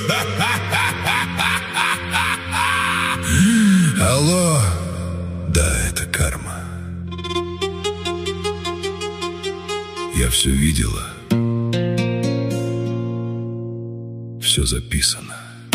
Алло, да, это карма. Я все видела, все записано.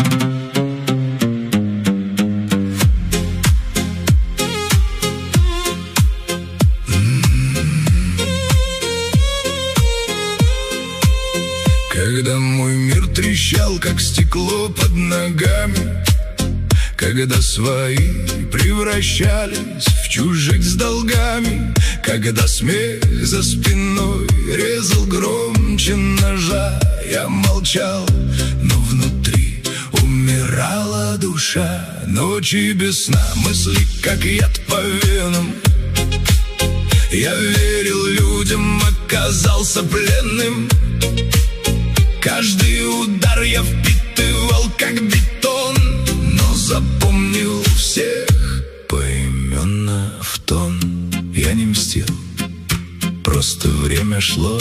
Когда мой мир трещал, как стекло под ногами, когда свои превращались в чужих с долгами, когда смех за спиной резал громче ножа, я молчал, но внутри умирала душа. Ночи без сна, мысли как яд по венам. Я верил людям, оказался пленным. Каждый удар я впитывал как бетон, но запомнил всех поименно в тон. Я не мстил, просто время шло.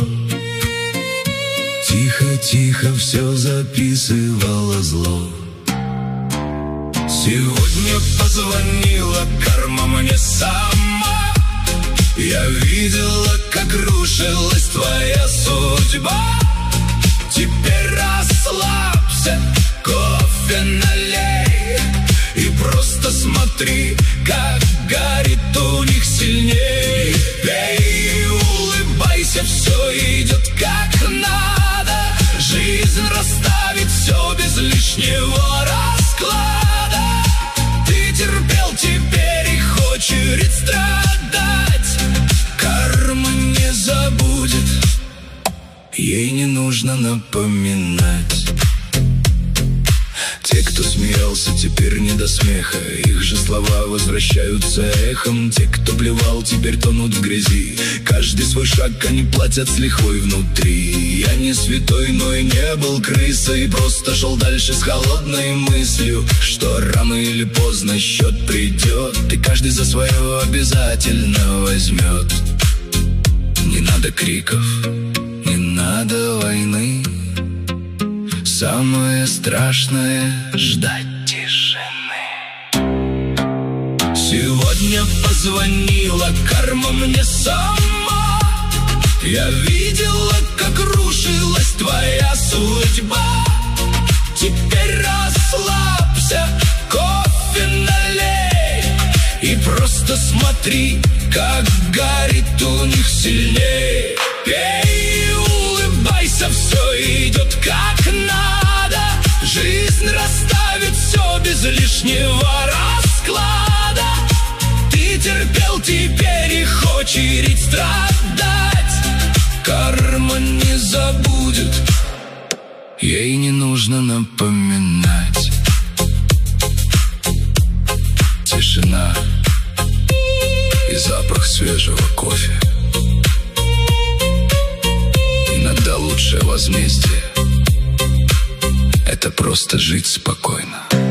Тихо-тихо все записывало зло. Сегодня позвонила карма мне сама. Я видела, как рушилась твоя судьба. Теперь расслабься, кофе налей и просто смотри, как горит у них сильней. Пей и улыбайся, все идет как надо. Жизнь расставит все без лишнего расклада. Ты терпел, теперь их очередь страдать. Карма не забудет, ей не нужно напоминать. Те, кто смеялся, теперь не до смеха. Их же слова возвращаются эхом. Те, кто плевал, теперь тонут в грязи. Каждый свой шаг они платят с лихвой внутри. Я не святой, но и не был крысой. Просто шел дальше с холодной мыслью, что рано или поздно счет придет, и каждый за свое обязательно возьмет. Не надо криков, не надо войны. Самое страшное — ждать тишины. Сегодня позвонила карма мне сама. Я видела, как рушилась твоя судьба. Теперь расслабься, кофе налей и просто смотри, как горит у них сильней. Пей и улыбайся, все идет как надо. Жизнь расставит все без лишнего расклада. Ты терпел, теперь их очередь страдать. Карма не забудет, ей не нужно напоминать. Тишина и запах свежего кофе. Иногда лучшее возмездие — это просто жить спокойно.